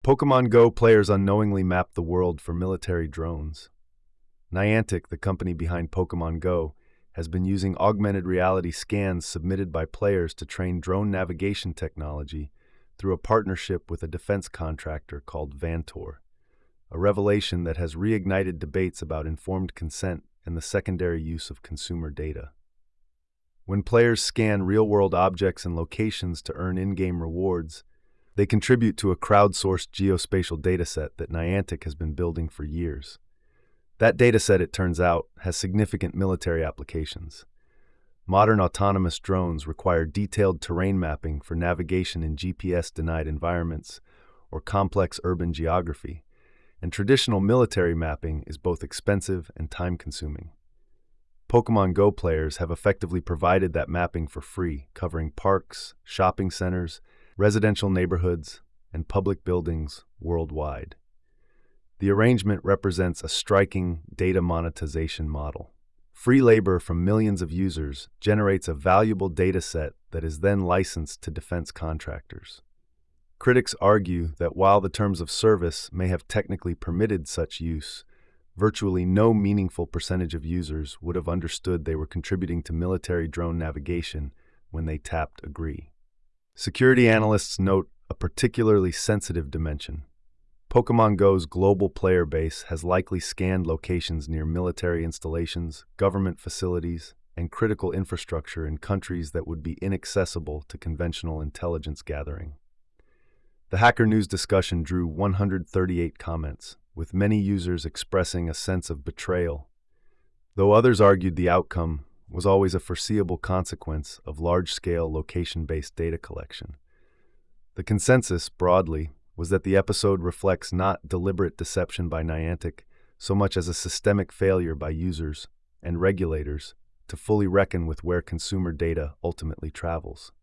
Pokemon Go players unknowingly mapped the world for military drones. Niantic, the company behind Pokemon Go, has been using augmented reality scans submitted by players to train drone navigation technology through a partnership with a defense contractor called Vantor, a revelation that has reignited debates about informed consent and the secondary use of consumer data. When players scan real-world objects and locations to earn in-game rewards, they contribute to a crowdsourced geospatial dataset that Niantic has been building for years. That dataset, it turns out, has significant military applications. Modern autonomous drones require detailed terrain mapping for navigation in GPS-denied environments or complex urban geography, and traditional military mapping is both expensive and time-consuming. Pokemon Go players have effectively provided that mapping for free, covering parks, shopping centers, residential neighborhoods, and public buildings worldwide. The arrangement represents a striking data monetization model. Free labor from millions of users generates a valuable data set that is then licensed to defense contractors. Critics argue that while the terms of service may have technically permitted such use, virtually no meaningful percentage of users would have understood they were contributing to military drone navigation when they tapped agree. Security analysts note a particularly sensitive dimension. Pokemon Go's global player base has likely scanned locations near military installations, government facilities, and critical infrastructure in countries that would be inaccessible to conventional intelligence gathering. The Hacker News discussion drew 138 comments, with many users expressing a sense of betrayal, though others argued the outcome was always a foreseeable consequence of large-scale location-based data collection. The consensus, broadly, was that the episode reflects not deliberate deception by Niantic so much as a systemic failure by users and regulators to fully reckon with where consumer data ultimately travels.